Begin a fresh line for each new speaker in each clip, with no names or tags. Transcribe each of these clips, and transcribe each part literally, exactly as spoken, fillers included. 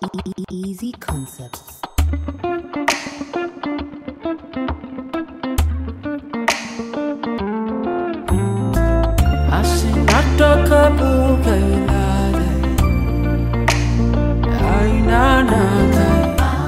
Easy Concepts.
Asinatoka buka ilale aina nagai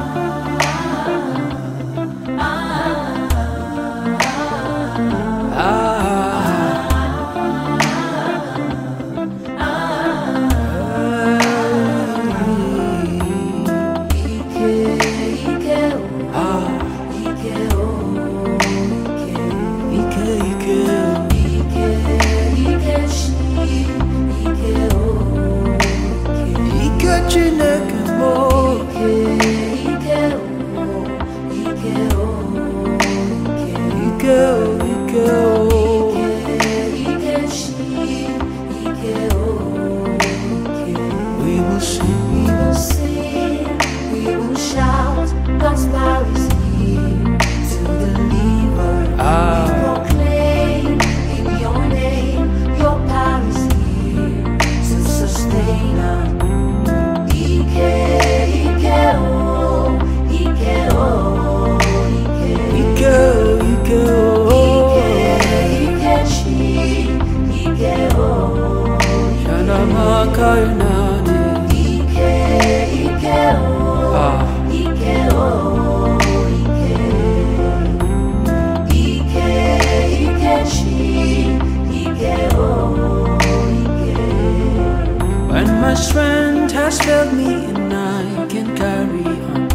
when my strength has failed me and I can carry on,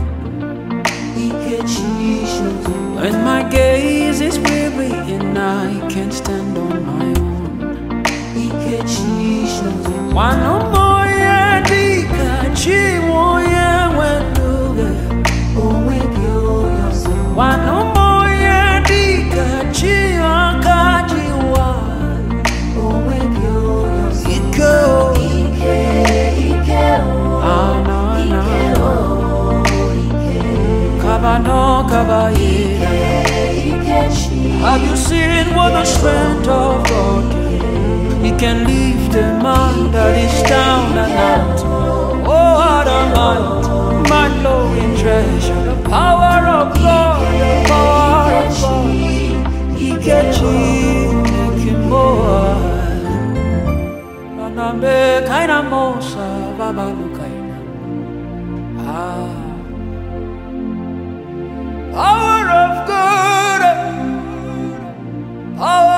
when my gaze is weary and I can stand on my own, Wano moya dika chi moya wenduge Wano moya dika chi akaji wa Iko Ah na na Kabano kabaye Have you seen what the strength of God can? He can lift a man that is down and out. Oh, what a might, mind-blowing treasure. The power of God, the power of God. He can change him more. Nanambe kaina mosa, babalu kaina. Ah, power of God, power.